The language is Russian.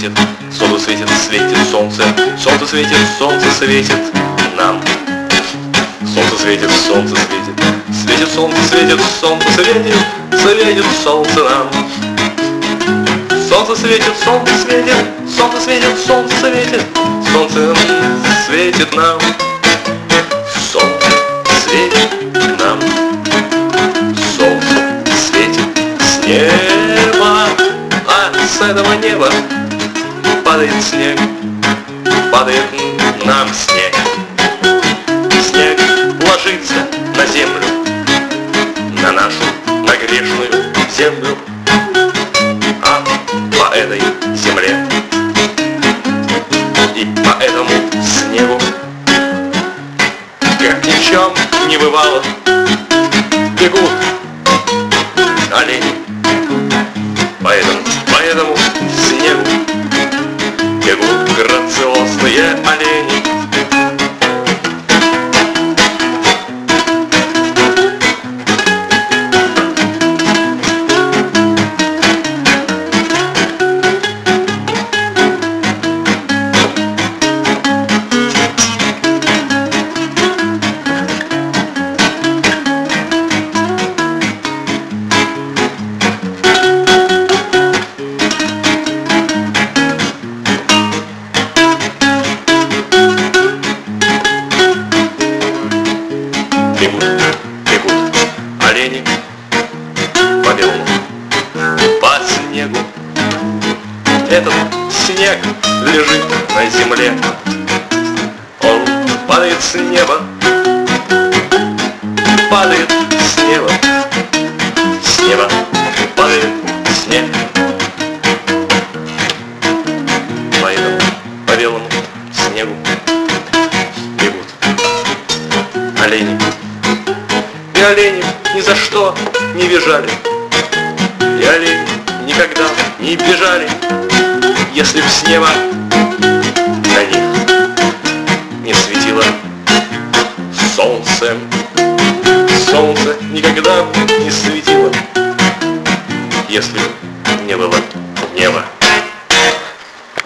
светит, солнце светит, светит солнце. Солнце светит, солнце светит нам. Солнце светит, солнце светит. Светит солнце, светит солнце, светит, светит солнце нам. Солнце светит, солнце светит, солнце светит, солнце светит, солнце светит нам. Солнце светит нам. Солнце светит с неба, а с этого неба падает снег, падает нам снег. Снег ложится на землю, на нашу, на грешную землю. А по этой земле и по этому снегу, как ни в чем не бывало, бегут олени. По этому снегу бегут грациозные олени. Бегут олени по белому, по снегу. Этот снег лежит на земле. Он падает с неба, падает с неба, с неба падает снег. Поэтому по белому снегу бегут олени. И олени ни за что не бежали, и олени никогда не бежали, если б с неба на них не светило солнце. Солнце никогда не светило, если б не было неба.